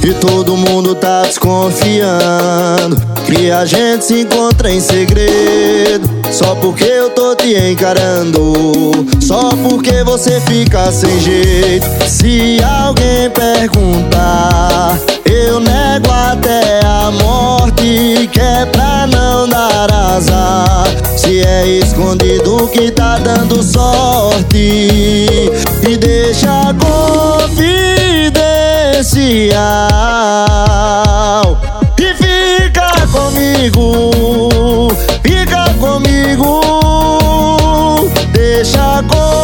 E todo mundo tá desconfiando que a gente se encontra em segredo. Só porque eu tô te encarando, só porque você fica sem jeito. Se alguém perguntar, eu nego até a morte, que é pra não dar azar. Se é escondido que tá dando sorte, e deixa confidencial. E fica comigo, fica comigo. Deixa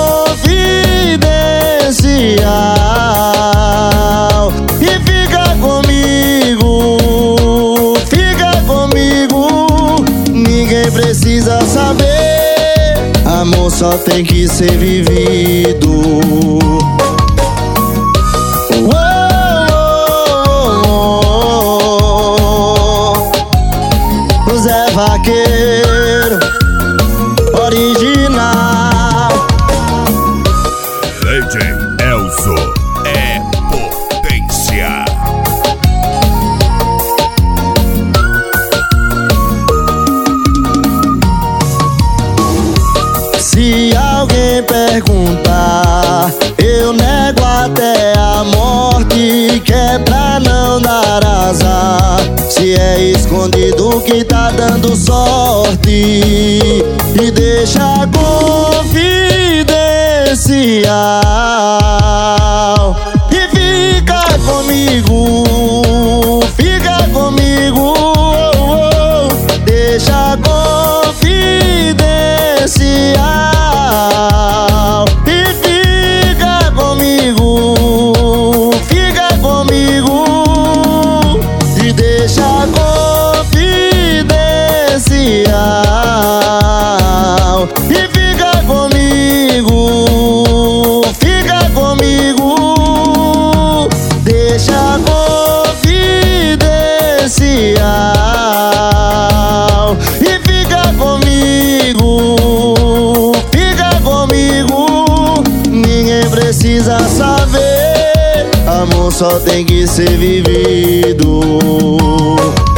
confidencial. E fica comigo, fica comigo. Ninguém precisa saber, amor só tem que ser vivido. Zé Vaqueiro original. DJ Elzo é potência. Se alguém perguntar, eu nego até a morte, que é pra não dar azar. Se é escondido que tá dando sorte, e deixa confidencial. E fica comigo, fica comigo. Deixa confidencial. E fica comigo, fica comigo. E deixa confidencial. E fica comigo, fica comigo. Deixa confidencial. E fica comigo, fica comigo. Ninguém precisa saber, amor só tem que ser vivido.